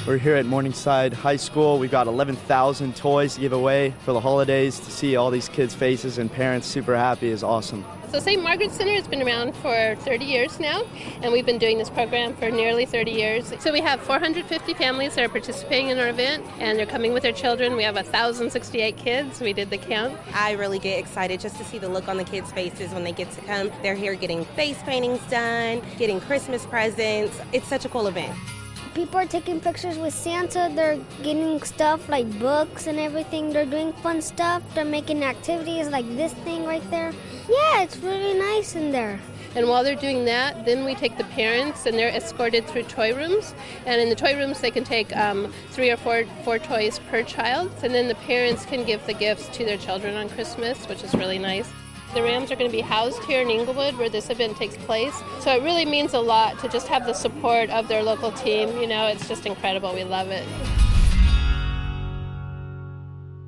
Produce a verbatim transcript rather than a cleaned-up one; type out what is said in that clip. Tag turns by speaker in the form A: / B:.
A: We're here at Morningside High School. We've got eleven thousand toys to give away for the holidays. To see all these kids' faces and parents super happy is awesome.
B: So Saint Margaret's Center has been around for thirty years now, and we've been doing this program for nearly thirty years. So we have four hundred fifty families that are participating in our event, and they're coming with their children. We have one thousand sixty-eight kids. We did the count.
C: I really get excited just to see the look on the kids' faces when they get to come. They're here getting face paintings done, getting Christmas presents. It's such a cool event.
D: People are taking pictures with Santa. They're getting stuff like books and everything. They're doing fun stuff. They're making activities like this thing right there. Yeah, it's really nice in there.
B: And while they're doing that, then we take the parents and they're escorted through toy rooms. And in the toy rooms, they can take um, three or four, four toys per child. And then the parents can give the gifts to their children on Christmas, which is really nice. The Rams are going to be housed here in Inglewood where this event takes place. So it really means a lot to just have the support of their local team. You know, it's just incredible. We love it.